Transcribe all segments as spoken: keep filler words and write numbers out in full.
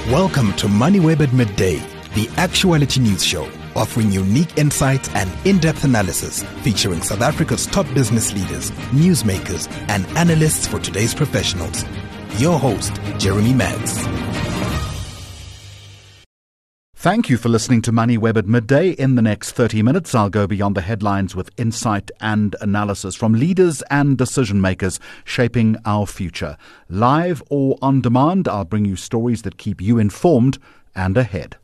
Welcome to MoneyWeb at Midday, the actuality news show, offering unique insights and in-depth analysis featuring South Africa's top business leaders, newsmakers, and analysts for today's professionals. Your host, Jeremy Maggs. Thank you for listening to MoneyWeb at Midday. In the next thirty minutes, I'll go beyond the headlines with insight and analysis from leaders and decision makers shaping our future. Live or on demand, I'll bring you stories that keep you informed and ahead.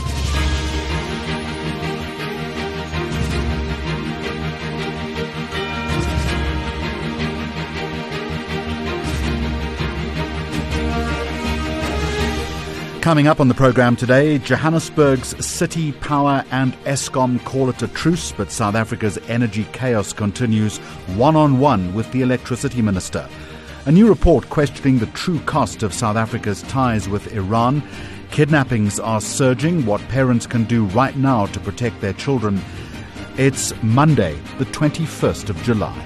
Coming up on the programme today, Johannesburg's City Power and Eskom call it a truce, but South Africa's energy chaos continues one-on-one with the electricity minister. A new report questioning the true cost of South Africa's ties with Iran. Kidnappings are surging. What parents can do right now to protect their children. It's Monday, the twenty-first of July.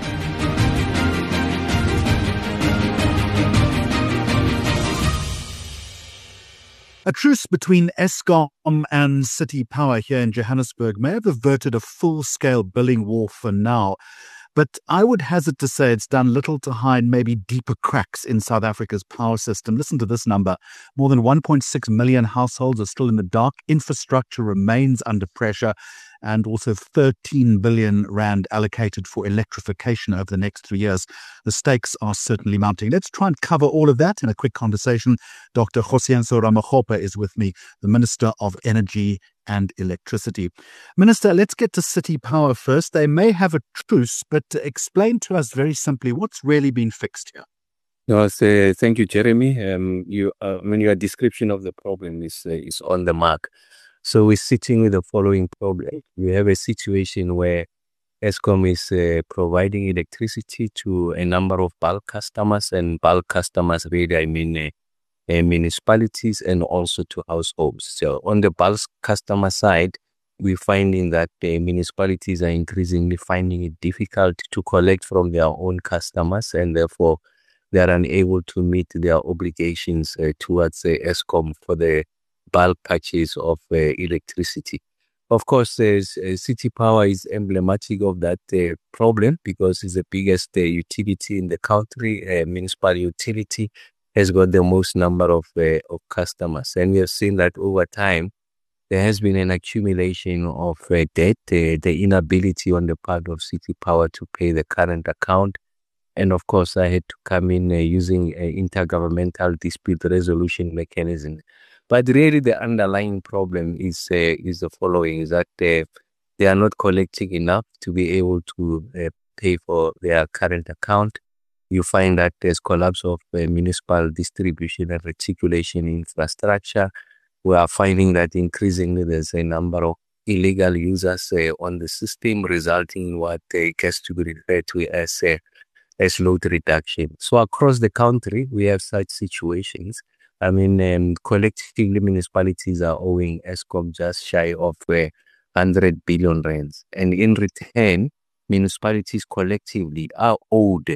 A truce between Eskom and City Power here in Johannesburg may have averted a full-scale billing war for now, but I would hazard to say it's done little to hide maybe deeper cracks in South Africa's power system. Listen to this number. More than one point six million households are still in the dark. Infrastructure remains under pressure, and also thirteen billion rand allocated for electrification over the next three years. The stakes are certainly mounting. Let's try and cover all of that in a quick conversation. Doctor Kgosientsho Ramokgopa is with me, the Minister of Energy and Electricity. Minister, let's get to City Power first. They may have a truce, but explain to us very simply what's really been fixed here. No, so, thank you, Jeremy. Um, you, uh, I mean, your description of the problem is uh, is on the mark. So we're sitting with the following problem. We have a situation where Eskom is uh, providing electricity to a number of bulk customers, and bulk customers really, I mean, uh, uh, municipalities and also to households. So on the bulk customer side, we're finding that uh, municipalities are increasingly finding it difficult to collect from their own customers, and therefore they are unable to meet their obligations uh, towards uh, Eskom for the bulk purchase of uh, electricity. Of course, uh, City Power is emblematic of that uh, problem because it's the biggest uh, utility in the country. Uh, municipal utility has got the most number of, uh, of customers. And we have seen that over time, there has been an accumulation of uh, debt, uh, the inability on the part of City Power to pay the current account. And of course, I had to come in uh, using an intergovernmental dispute resolution mechanism. But really, the underlying problem is uh, is the following: is that uh, they are not collecting enough to be able to uh, pay for their current account. You find that there's collapse of uh, municipal distribution and reticulation infrastructure. We are finding that increasingly there's a number of illegal users uh, on the system, resulting in what uh, gets to be referred to as uh, as load reduction. So across the country, we have such situations. I mean, um, collectively, municipalities are owing Eskom just shy of uh, one hundred billion rands. And in return, municipalities collectively are owed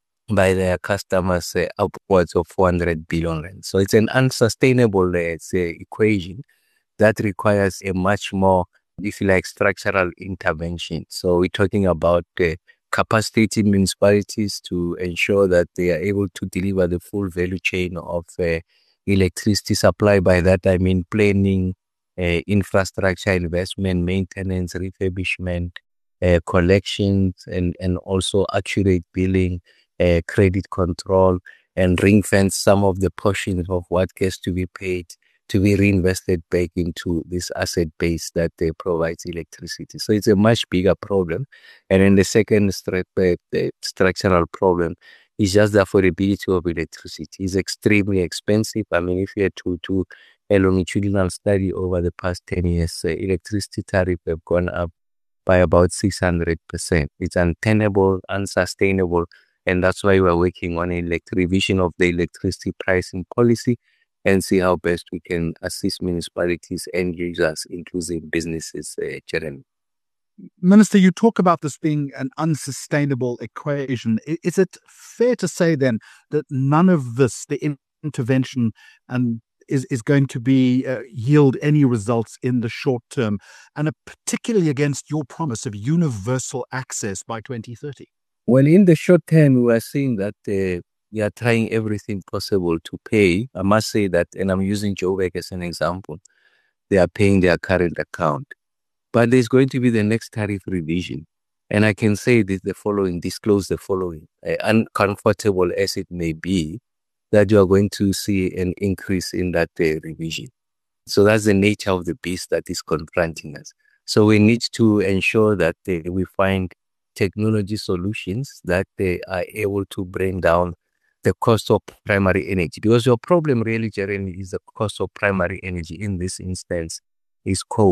by their customers uh, upwards of four hundred billion rands. So it's an unsustainable uh, say, equation that requires a much more, if you like, structural intervention. So we're talking about uh, capacitating municipalities to ensure that they are able to deliver the full value chain of uh, electricity supply. By that, I mean planning, uh, infrastructure investment, maintenance, refurbishment, uh, collections, and, and also accurate billing, uh, credit control, and ring fence some of the portions of what gets to be paid to be reinvested back into this asset base that uh, provides electricity. So it's a much bigger problem. And then the second stru- uh, the structural problem is just the affordability of electricity. It's extremely expensive. I mean, if you had to do a longitudinal study over the past ten years, uh, electricity tariff have gone up by about six hundred percent. It's untenable, unsustainable, and that's why we're working on a revision of the electricity pricing policy and see how best we can assist municipalities and users, including businesses, uh, Jeremy. Minister, you talk about this being an unsustainable equation. Is it fair to say then that none of this, the intervention and is, is going to be uh, yield any results in the short term, and uh, particularly against your promise of universal access by twenty thirty? Well, in the short term, we are seeing that uh, we are trying everything possible to pay. I must say that, and I'm using Joburg as an example, they are paying their current account. But there's going to be the next tariff revision. And I can say this, the following, disclose the following, uh, uncomfortable as it may be, that you are going to see an increase in that uh, revision. So that's the nature of the beast that is confronting us. So we need to ensure that uh, we find technology solutions that they are able to bring down the cost of primary energy. Because your problem really, Jeremy, is the cost of primary energy in this instance is coal.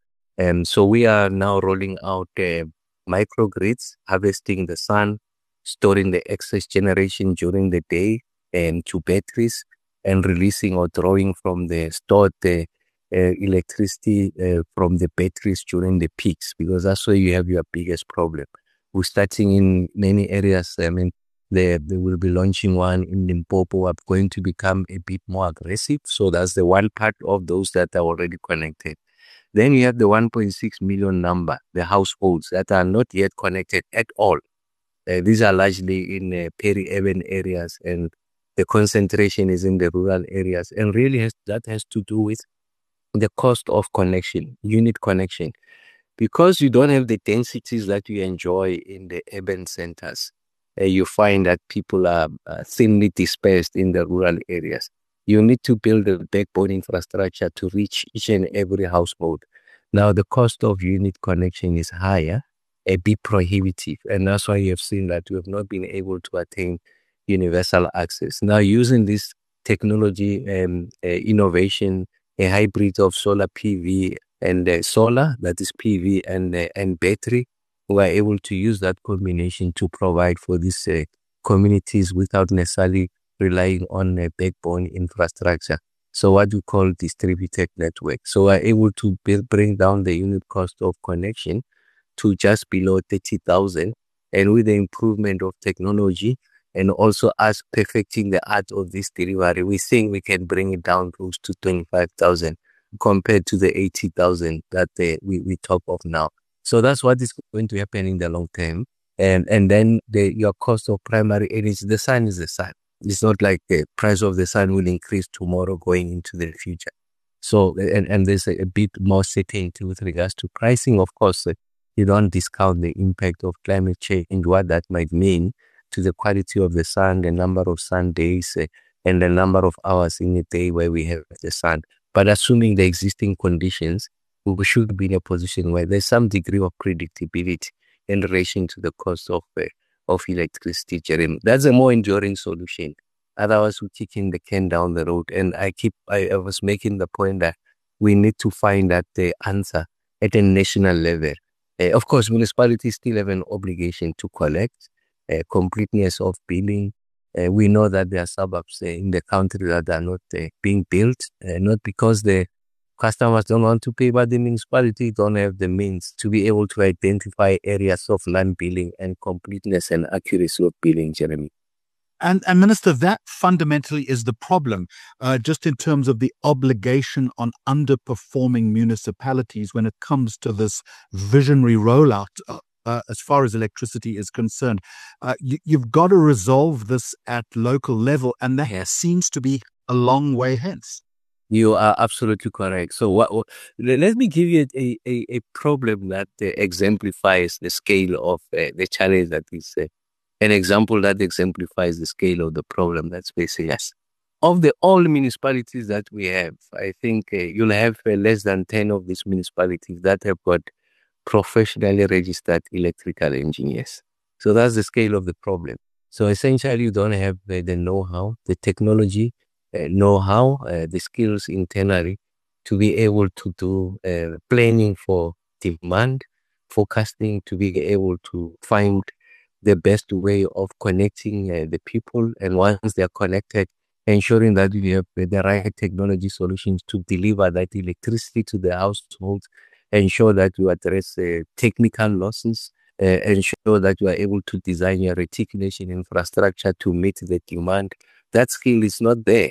And so we are now rolling out uh, microgrids, harvesting the sun, storing the excess generation during the day and to batteries, and releasing or drawing from the stored uh, uh, electricity uh, from the batteries during the peaks, because that's where you have your biggest problem. We're starting in many areas. I mean, they, they will be launching one in Limpopo, are going to become a bit more aggressive. So that's the one part of those that are already connected. Then you have the one point six million number, the households that are not yet connected at all. Uh, these are largely in uh, peri-urban areas, and the concentration is in the rural areas. And really has, that has to do with the cost of connection, unit connection. Because you don't have the densities that you enjoy in the urban centers, uh, you find that people are uh, thinly dispersed in the rural areas. You need to build a backbone infrastructure to reach each and every household. Now, the cost of unit connection is higher, a bit prohibitive, and that's why you have seen that we have not been able to attain universal access. Now, using this technology um, uh, innovation, a hybrid of solar P V and uh, solar, that is P V and uh, and battery, we are able to use that combination to provide for these uh, communities without necessarily relying on a backbone infrastructure. So what we call distributed network. So we're able to build, bring down the unit cost of connection to just below thirty thousand. And with the improvement of technology and also us perfecting the art of this delivery, we think we can bring it down close to twenty-five thousand compared to the eighty thousand that uh, we, we talk of now. So that's what is going to happen in the long term. And and then the your cost of primary energy, the sun is the sun. It's not like the price of the sun will increase tomorrow going into the future. So, and, and there's a, a bit more certainty with regards to pricing. Of course, uh, you don't discount the impact of climate change and what that might mean to the quality of the sun, the number of sun days, uh, and the number of hours in a day where we have the sun. But assuming the existing conditions, we should be in a position where there's some degree of predictability in relation to the cost of uh, of electricity, Jeremy. That's a more enduring solution. Otherwise, we're kicking the can down the road. And I keep, I, I was making the point that we need to find that the answer at a national level. Uh, of course, municipalities still have an obligation to collect, uh, completeness of billing. Uh, we know that there are suburbs uh, in the country that are not uh, being built, uh, not because the customers don't want to pay, but the municipality don't have the means to be able to identify areas of non-billing and completeness and accuracy of billing, Jeremy. And, and Minister, that fundamentally is the problem, uh, just in terms of the obligation on underperforming municipalities when it comes to this visionary rollout uh, uh, as far as electricity is concerned. Uh, you, you've got to resolve this at local level, and that Yes. seems to be a long way hence. You are absolutely correct. So what, what, let me give you a, a, a problem that uh, exemplifies the scale of uh, the challenge that is uh, an example that exemplifies the scale of the problem that's facing us. Of the all municipalities that we have, I think uh, you'll have uh, less than ten of these municipalities that have got professionally registered electrical engineers. So that's the scale of the problem. So essentially, you don't have uh, the know-how, the technology, Uh, know-how, uh, the skills internally to be able to do uh, planning for demand, forecasting, to be able to find the best way of connecting uh, the people. And once they're connected, ensuring that we have the right technology solutions to deliver that electricity to the households, ensure that you address uh, technical losses, uh, ensure that you are able to design your reticulation infrastructure to meet the demand. That skill is not there.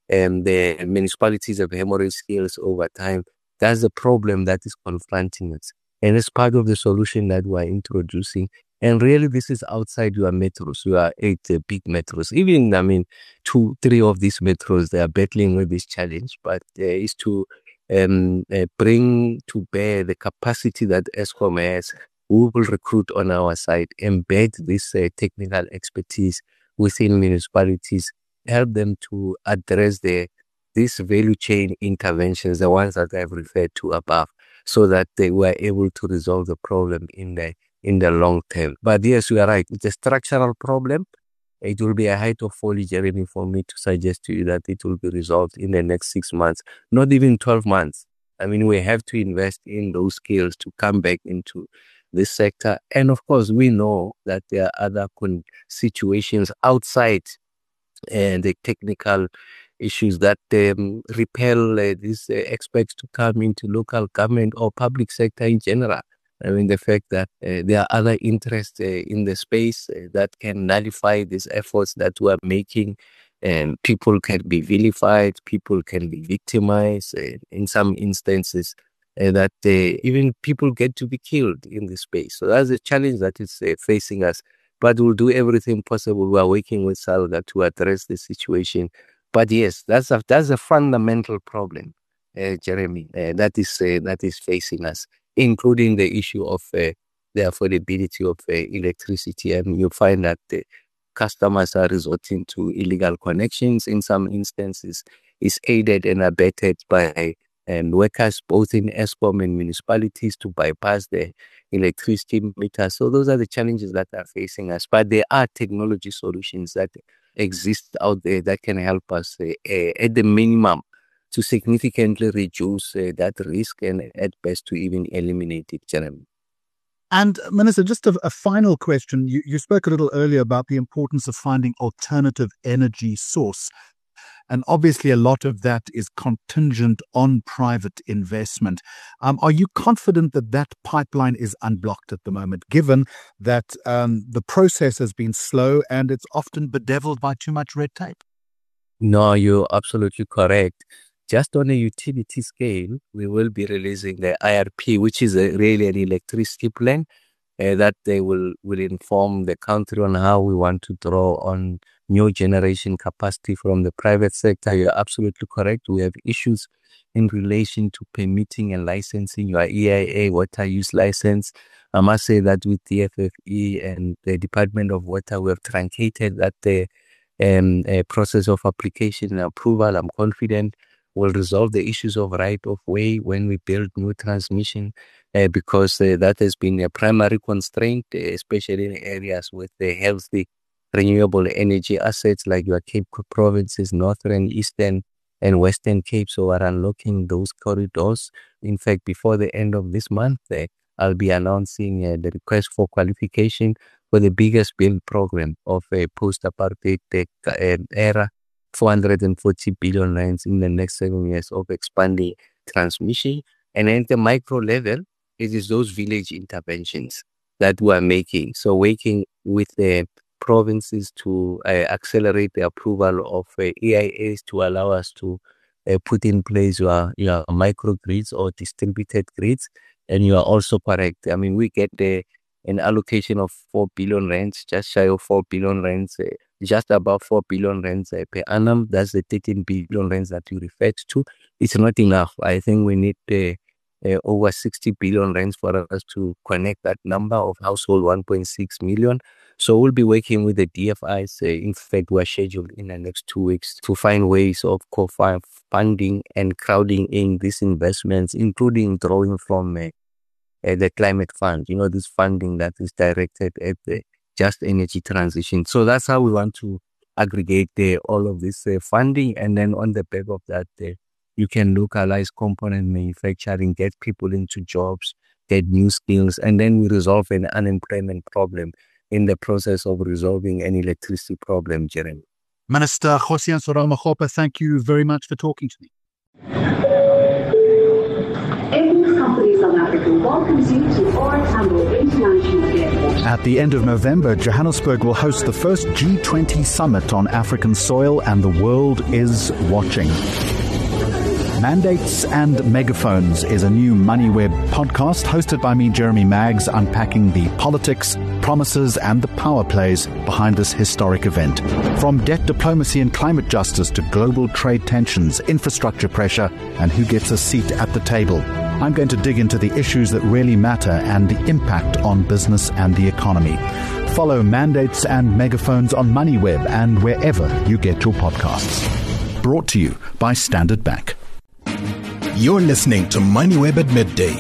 and the municipalities have hemorrhaged skills over time. That's the problem that is confronting us. And it's part of the solution that we're introducing. And really, this is outside your metros. You are eight uh, big metros. Even, I mean, two, three of these metros, they are battling with this challenge. But uh, is to um, uh, bring to bear the capacity that Eskom has. We will recruit on our side, embed this uh, technical expertise within municipalities, help them to address the these value chain interventions, the ones that I've referred to above, so that they were able to resolve the problem in the in the long term. But yes, you are right. It's a structural problem. It will be a height of folly, Jeremy, for me to suggest to you that it will be resolved in the next six months, not even twelve months. I mean, we have to invest in those skills to come back into this sector. And of course, we know that there are other con- situations outside and the technical issues that um, repel uh, these uh, experts to come into local government or public sector in general. I mean, the fact that uh, there are other interests uh, in the space uh, that can nullify these efforts that we are making, and people can be vilified, people can be victimized uh, in some instances, uh, that uh, even people get to be killed in this space. So that's a challenge that is uh, facing us. But we'll do everything possible. We are working with SALGA to address the situation. But yes, that's a, that's a fundamental problem, uh, Jeremy, uh, that is uh, that is facing us, including the issue of uh, the affordability of uh, electricity. And you find that the customers are resorting to illegal connections in some instances. It's aided and abetted by um, workers both in Eskom and municipalities to bypass the electricity meter. So those are the challenges that are facing us. But there are technology solutions that exist out there that can help us uh, uh, at the minimum to significantly reduce uh, that risk and at best to even eliminate it, Jeremy. And Minister, just a, a final question. You, you spoke a little earlier about the importance of finding alternative energy source. And obviously, a lot of that is contingent on private investment. Um, are you confident that that pipeline is unblocked at the moment, given that um, the process has been slow and it's often bedeviled by too much red tape? No, you're absolutely correct. Just on a utility scale, we will be releasing the I R P, which is a, really an electricity plan uh, that they will, will inform the country on how we want to draw on new generation capacity from the private sector. You're absolutely correct. We have issues in relation to permitting and licensing your E I A water use license. I must say that with the F F E and the Department of Water, we have truncated that the um, uh, process of application and approval. I'm confident will resolve the issues of right of way when we build new transmission, uh, because uh, that has been a primary constraint, uh, especially in areas with the healthy renewable energy assets like your Cape provinces, Northern, Eastern, and Western Cape. So we're unlocking those corridors. In fact, before the end of this month, uh, I'll be announcing uh, the request for qualification for the biggest build program of a post-apartheid uh, era, four hundred forty billion rands in the next seven years of expanding transmission. And at the micro level, it is those village interventions that we are making. So working with the provinces to uh, accelerate the approval of uh, E I As to allow us to uh, put in place your, your microgrids or distributed grids. And you are also correct. I mean, we get the, an allocation of four billion rands, just shy of four billion rands, uh, just about four billion rands uh, per annum. That's the thirteen billion rands that you referred to. It's not enough. I think we need uh, uh, over sixty billion rands for us to connect that number of household one point six million. So we'll be working with the D F Is. Uh, in fact, we're scheduled in the next two weeks to find ways of co-funding and crowding in these investments, including drawing from uh, uh, the climate fund, you know, this funding that is directed at the just energy transition. So that's how we want to aggregate uh, all of this uh, funding. And then on the back of that, uh, you can localize component manufacturing, get people into jobs, get new skills, and then we resolve an unemployment problem in the process of resolving an electricity problem, Jeremy. Minister Kgosientsho Ramakgopa, thank you very much for talking to me. Every company South Africa welcomes you to OR Tambo International Airport. At the end of November, Johannesburg will host the first G twenty summit on African soil, and the world is watching. Mandates and Megaphones is a new MoneyWeb podcast hosted by me, Jeremy Maggs, unpacking the politics, promises and the power plays behind this historic event. From debt diplomacy and climate justice to global trade tensions, infrastructure pressure and who gets a seat at the table. I'm going to dig into the issues that really matter and the impact on business and the economy. Follow Mandates and Megaphones on MoneyWeb and wherever you get your podcasts. Brought to you by Standard Bank. You're listening to MoneyWeb at midday.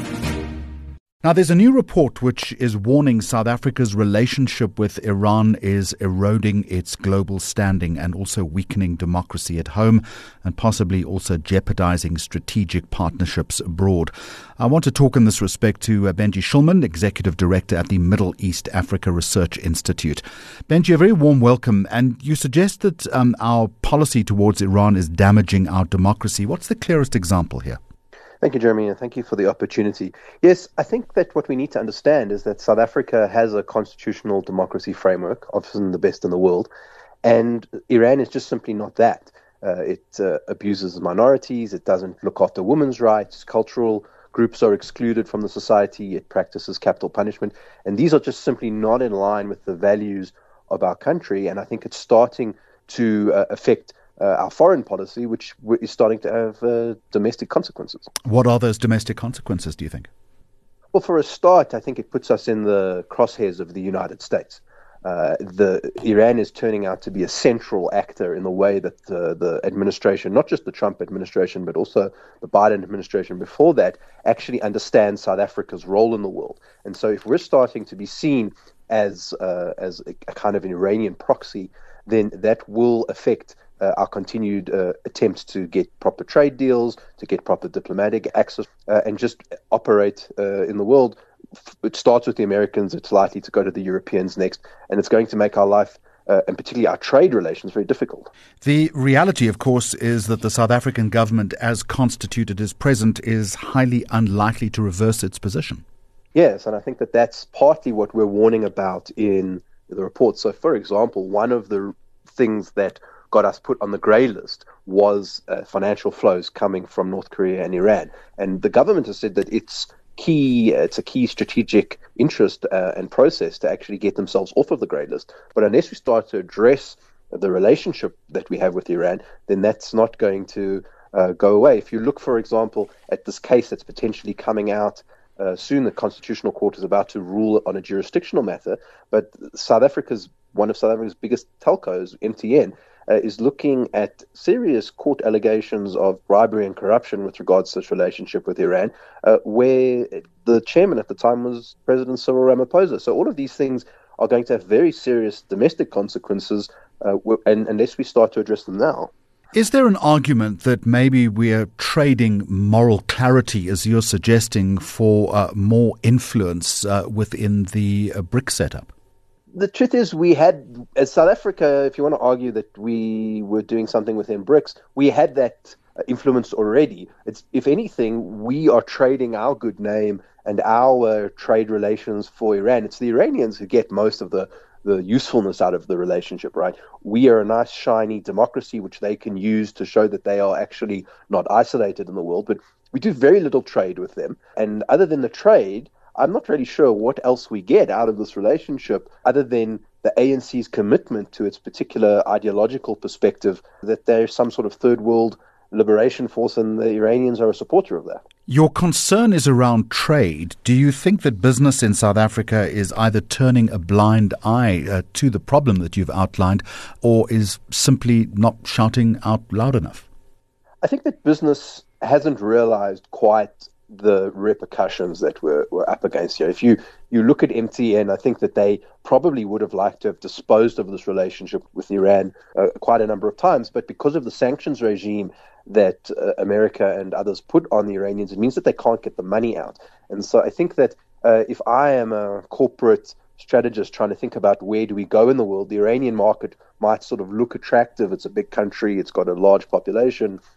Now, there's a new report which is warning South Africa's relationship with Iran is eroding its global standing and also weakening democracy at home and possibly also jeopardizing strategic partnerships abroad. I want to talk in this respect to uh, Benji Shulman, Executive Director at the Middle East Africa Research Institute. Benji, a very warm welcome. And you suggest that um, our policy towards Iran is damaging our democracy. What's the clearest example here? Thank you, Jeremy, and thank you for the opportunity. Yes, I think that what we need to understand is that South Africa has a constitutional democracy framework, often the best in the world, and Iran is just simply not that. Uh, it uh, abuses minorities, it doesn't look after women's rights, cultural groups are excluded from the society, it practices capital punishment, and these are just simply not in line with the values of our country, and I think it's starting to uh, affect Uh, our foreign policy, which is starting to have uh, domestic consequences. What are those domestic consequences, do you think? Well, for a start, I think it puts us in the crosshairs of the United States. Uh, the Iran is turning out to be a central actor in the way that uh, the administration, not just the Trump administration, but also the Biden administration before that, actually understands South Africa's role in the world. And so if we're starting to be seen as, uh, as a, a kind of an Iranian proxy, then that will affect Uh, our continued uh, attempts to get proper trade deals, to get proper diplomatic access, uh, and just operate uh, in the world. It starts with the Americans, it's likely to go to the Europeans next, and it's going to make our life, uh, and particularly our trade relations, very difficult. The reality, of course, is that the South African government, as constituted as present, is highly unlikely to reverse its position. Yes, and I think that that's partly what we're warning about in the report. So, for example, one of the things that got us put on the grey list was uh, financial flows coming from North Korea and Iran. And the government has said that it's key, uh, it's a key strategic interest uh, and process to actually get themselves off of the grey list. But unless we start to address the relationship that we have with Iran, then that's not going to uh, go away. If you look, for example, at this case that's potentially coming out uh, soon, the Constitutional Court is about to rule on a jurisdictional matter, but South Africa's, one of South Africa's biggest telcos, M T N, Uh, is looking at serious court allegations of bribery and corruption with regards to this relationship with Iran, uh, where the chairman at the time was President Cyril Ramaphosa. So all of these things are going to have very serious domestic consequences, uh, and unless we start to address them now. Is there an argument that maybe we are trading moral clarity, as you're suggesting, for uh, more influence uh, within the uh, BRICS setup? The truth is, we had, as South Africa, if you want to argue that we were doing something within BRICS, we had that influence already. It's, if anything, we are trading our good name and our trade relations for Iran. It's the Iranians who get most of the, the usefulness out of the relationship, right? We are a nice, shiny democracy which they can use to show that they are actually not isolated in the world. But we do very little trade with them. And other than the trade, I'm not really sure what else we get out of this relationship other than the A N C's commitment to its particular ideological perspective that they're some sort of third world liberation force, and the Iranians are a supporter of that. Your concern is around trade. Do you think that business in South Africa is either turning a blind eye uh, to the problem that you've outlined, or is simply not shouting out loud enough? I think that business hasn't realized quite the repercussions that we're, we're up against here. If you, you look at M T N, I think that they probably would have liked to have disposed of this relationship with Iran uh, quite a number of times, but because of the sanctions regime that uh, America and others put on the Iranians, it means that they can't get the money out. And so I think that uh, if I am a corporate strategist trying to think about where do we go in the world, the Iranian market might sort of look attractive. It's a big country, it's got a large population,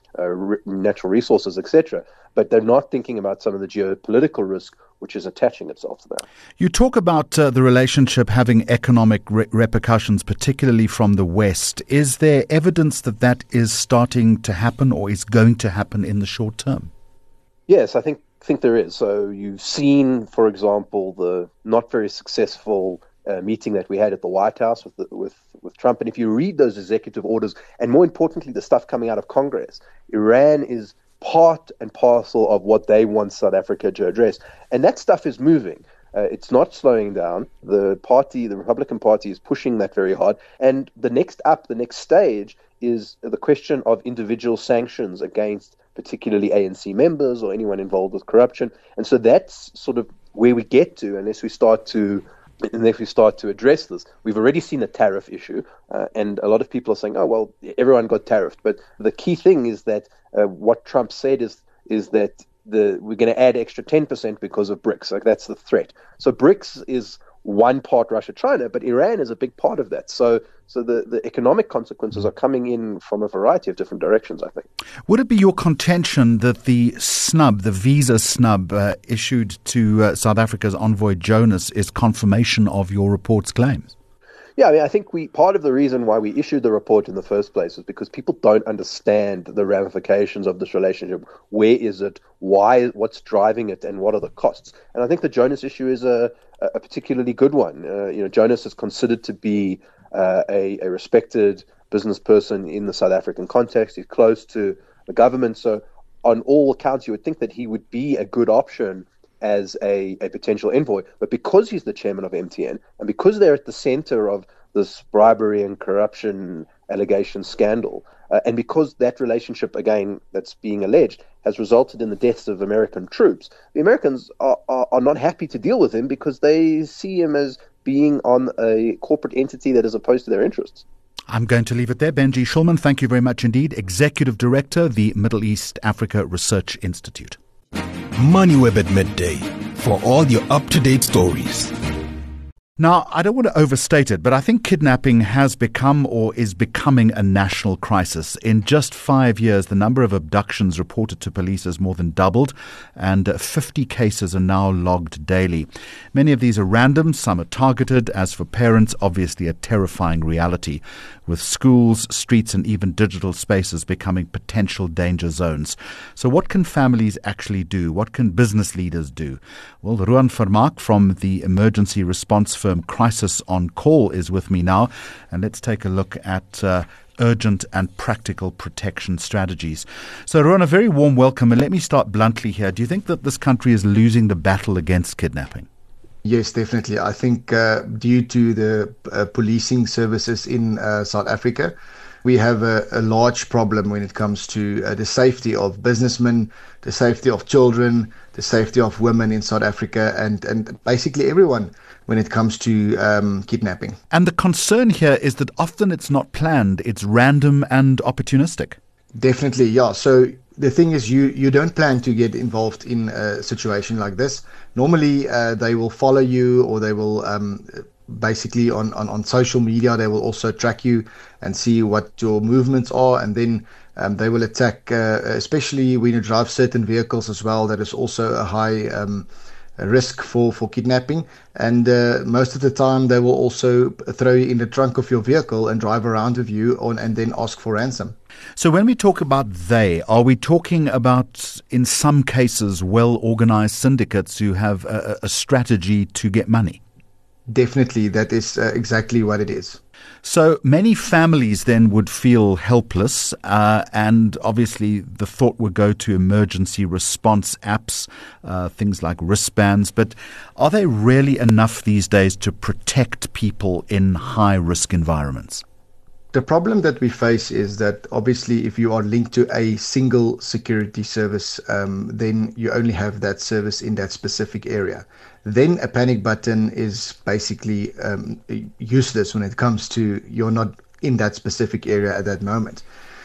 uh, re- natural resources, et cetera. But they're not thinking about some of the geopolitical risk which is attaching itself to that. You talk about uh, the relationship having economic re- repercussions, particularly from the West. Is there evidence that that is starting to happen or is going to happen in the short term? Yes, I think think there is. So you've seen, for example, the not very successful uh, meeting that we had at the White House with, the, with with Trump. And if you read those executive orders, and more importantly, the stuff coming out of Congress, Iran is part and parcel of what they want South Africa to address. And that stuff is moving. Uh, it's not slowing down. The party, the Republican Party, is pushing that very hard. And the next up, the next stage is the question of individual sanctions against particularly A N C members or anyone involved with corruption. And so that's sort of where we get to unless we start to unless we start to address this. We've already seen a tariff issue, uh, and a lot of people are saying, oh, well, everyone got tariffed. But the key thing is that uh, what Trump said is is that the we're going to add extra ten percent because of BRICS. Like, that's the threat. So BRICS is one part Russia, China, but Iran is a big part of that. So so the, the economic consequences are coming in from a variety of different directions, I think. Would it be your contention that the snub, the visa snub uh, issued to uh, South Africa's envoy Jonas is confirmation of your report's claims? Yeah, I mean, I think we part of the reason why we issued the report in the first place is because people don't understand the ramifications of this relationship. Where is it? Why? What's driving it? And what are the costs? And I think the Jonas issue is a, a particularly good one. Uh, you know, Jonas is considered to be uh, a, a respected business person in the South African context. He's close to the government, so on all accounts, you would think that he would be a good option as a, a potential envoy. But because he's the chairman of M T N, and because they're at the center of this bribery and corruption allegation scandal, uh, and because that relationship, again, that's being alleged, has resulted in the deaths of American troops, the Americans are, are, are not happy to deal with him because they see him as being on a corporate entity that is opposed to their interests. I'm going to leave it there. Benji Shulman, thank you very much indeed. Executive Director, the Middle East Africa Research Institute. MoneyWeb at midday for all your up-to-date stories. Now, I don't want to overstate it, but I think kidnapping has become or is becoming a national crisis. In just five years, the number of abductions reported to police has more than doubled, and fifty cases are now logged daily. Many of these are random, some are targeted. As for parents, obviously a terrifying reality, with schools, streets, and even digital spaces becoming potential danger zones. So what can families actually do? What can business leaders do? Well, Ruan Vermaak from the emergency response firm Crisis on Call is with me now, and let's take a look at uh, urgent and practical protection strategies. So, Ruan, a very warm welcome, and let me start bluntly here. Do you think that this country is losing the battle against kidnapping? Yes, definitely. I think uh, due to the uh, policing services in uh, South Africa, we have a, a large problem when it comes to uh, the safety of businessmen, the safety of children, the safety of women in South Africa, and, and basically everyone when it comes to um, kidnapping. And the concern here is that often it's not planned, it's random and opportunistic. Definitely, yeah. So the thing is, you, you don't plan to get involved in a situation like this. Normally, uh, they will follow you, or they will um, basically on, on, on social media, they will also track you and see what your movements are, and then um, they will attack, uh, especially when you drive certain vehicles as well. That is also a high um, risk for, for kidnapping. And uh, most of the time, they will also throw you in the trunk of your vehicle and drive around with you on, and then ask for ransom. So when we talk about they, are we talking about, in some cases, well-organized syndicates who have a, a strategy to get money? Definitely, that is uh, exactly what it is. So many families then would feel helpless, uh, and obviously the thought would go to emergency response apps, uh, things like wristbands. But are they really enough these days to protect people in high-risk environments? The problem that we face is that obviously if you are linked to a single security service, um, then you only have that service in that specific area. Then a panic button is basically um, useless when it comes to you're not in that specific area at that moment.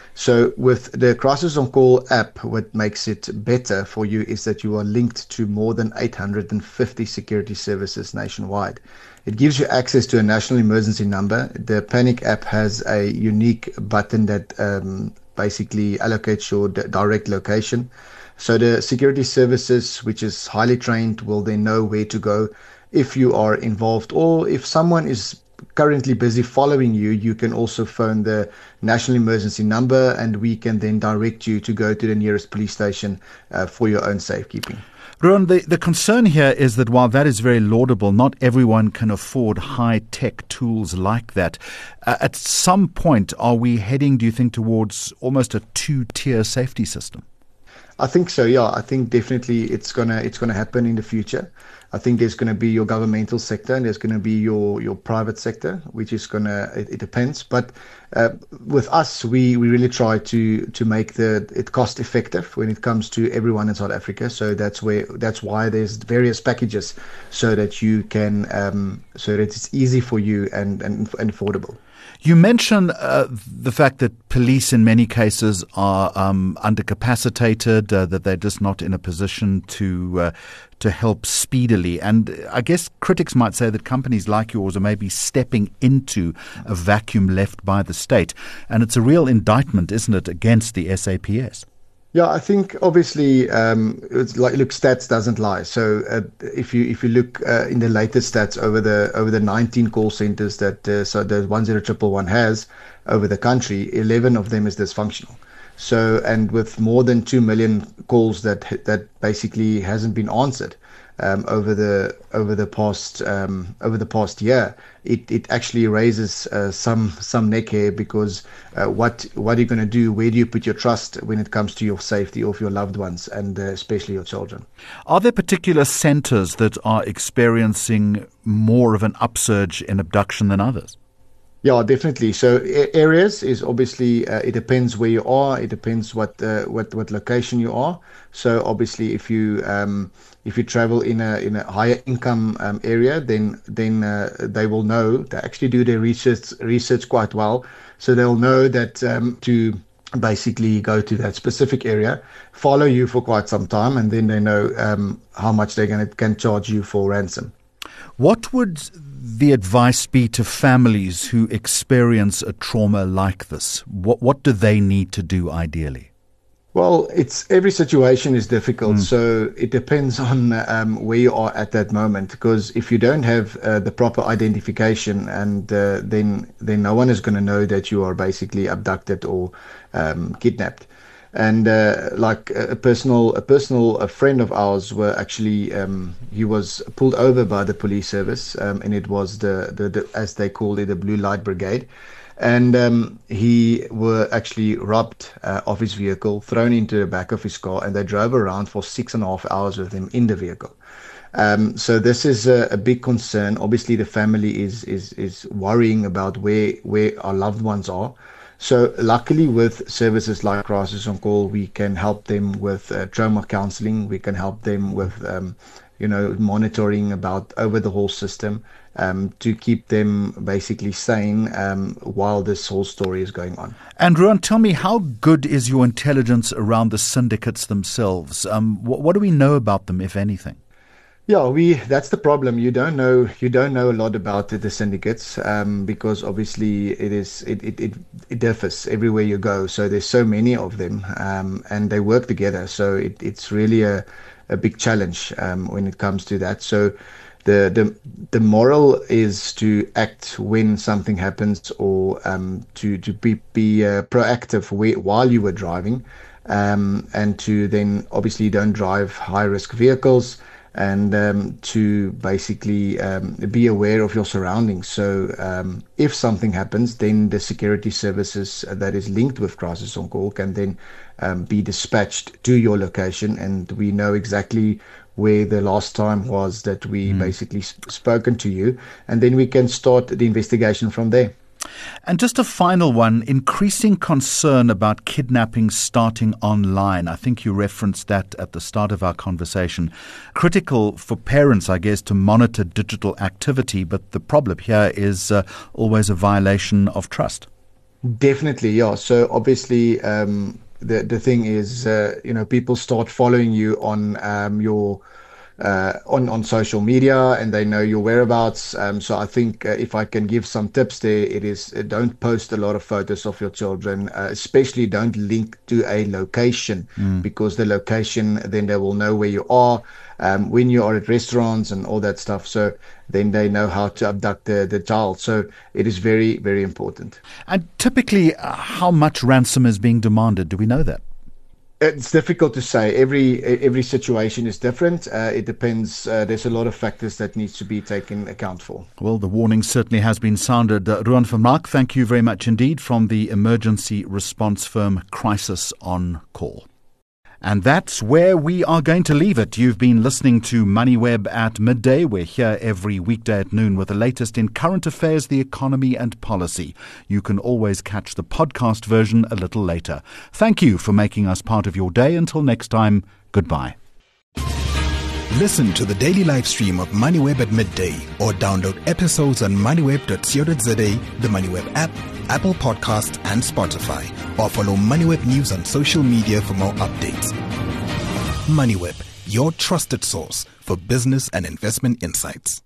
So with the Crisis on Call app, what makes it better for you is that you are linked to more than eight hundred fifty security services nationwide. It gives you access to a national emergency number. The Panic app has a unique button that um, basically allocates your d- direct location. So the security services, which is highly trained, will then know where to go if you are involved, or if someone is currently busy following you, you can also phone the national emergency number, and we can then direct you to go to the nearest police station uh, for your own safekeeping. Ruan, the, the concern here is that while that is very laudable, not everyone can afford high-tech tools like that. Uh, at some point, are we heading, do you think, towards almost a two-tier safety system? I think so, yeah. I think definitely it's gonna it's gonna happen in the future. I think there's going to be your governmental sector and there's going to be your, your private sector, which is going to, it, it depends. But uh, with us, we, we really try to to make the it cost effective when it comes to everyone in South Africa. So that's where that's why there's various packages so that you can um, so that it's easy for you and, and, and affordable. You mentioned uh, the fact that police in many cases are um, undercapacitated, uh, that they're just not in a position to uh, to help speedily. And I guess critics might say that companies like yours are maybe stepping into a vacuum left by the state. And it's a real indictment, isn't it, against the S A P S? Yeah, I think obviously, um, it's like look, stats doesn't lie. So uh, if you if you look uh, in the latest stats over the over the nineteen call centers that uh, so the one zero one one one has over the country, eleven of them is dysfunctional. So and with more than two million calls that that basically hasn't been answered um, over the over the past um, over the past year, it, it actually raises uh, some some neck hair because uh, what what are you going to do? Where do you put your trust when it comes to your safety of your loved ones and uh, especially your children? Are there particular centres that are experiencing more of an upsurge in abduction than others? Yeah, definitely. So areas is obviously uh, it depends where you are. It depends what uh, what what location you are. So obviously, if you um, if you travel in a in a higher income um, area, then then uh, they will know. They actually do their research research quite well. So they'll know that um, to basically go to that specific area, follow you for quite some time, and then they know um, how much they're going to can charge you for ransom. What would the advice be to families who experience a trauma like this? What what do they need to do ideally? Well, it's every situation is difficult, Mm. so it depends on um, where you are at that moment. Because if you don't have uh, the proper identification, and uh, then then no one is going to know that you are basically abducted or um, kidnapped. And uh, like a personal, a personal, a friend of ours were actually, um, he was pulled over by the police service, um, and it was the, the, the, as they called it, the Blue Light Brigade. And um, he were actually robbed uh, of his vehicle, thrown into the back of his car, and they drove around for six and a half hours with him in the vehicle. Um, so this is a, a big concern. Obviously, the family is is is worrying about where where our loved ones are. So luckily with services like Crisis on Call, we can help them with uh, trauma counseling. We can help them with, um, you know, monitoring about over the whole system um, to keep them basically sane um, while this whole story is going on. And Ruan, tell me, how good is your intelligence around the syndicates themselves? Um, what, what do we know about them, if anything? Yeah, we that's the problem. You don't know you don't know a lot about the, the syndicates um, because obviously it is it, it, it, it differs everywhere you go. So there's so many of them um, and they work together. So it, it's really a, a big challenge um, when it comes to that. So the the the moral is to act when something happens, or um, to to be be uh, proactive where, while you were driving, um, and to then obviously don't drive high risk vehicles. And um, to basically um, be aware of your surroundings. So um, if something happens, then the security services that is linked with Crisis on Call can then um, be dispatched to your location, and we know exactly where the last time was that we mm. basically sp- spoken to you, and then we can start the investigation from there. And just a final one, increasing concern about kidnapping starting online. I think you referenced that at the start of our conversation. Critical for parents, I guess, to monitor digital activity, but the problem here is uh, always a violation of trust. Definitely, yeah. So obviously, um, the the thing is, uh, you know, people start following you on um, your uh, on on social media, and they know your whereabouts. Um, so I think uh, if I can give some tips there, it is uh, don't post a lot of photos of your children, uh, especially don't link to a location mm. because the location, then they will know where you are. Um, when you are at restaurants and all that stuff, so then they know how to abduct the, the child. So it is very, very important. And typically, uh, how much ransom is being demanded? Do we know that? It's difficult to say. Every every situation is different. Uh, it depends. Uh, there's a lot of factors that needs to be taken account for. Well, the warning certainly has been sounded. Uh, Ruan van Mark, thank you very much indeed from the emergency response firm Crisis on Call. And that's where we are going to leave it. You've been listening to MoneyWeb at midday. We're here every weekday at noon with the latest in current affairs, the economy and policy. You can always catch the podcast version a little later. Thank you for making us part of your day. Until next time, goodbye. Listen to the daily live stream of MoneyWeb at midday or download episodes on moneyweb dot co dot za, the MoneyWeb app, Apple Podcasts and Spotify, or follow MoneyWeb News on social media for more updates. MoneyWeb, your trusted source for business and investment insights.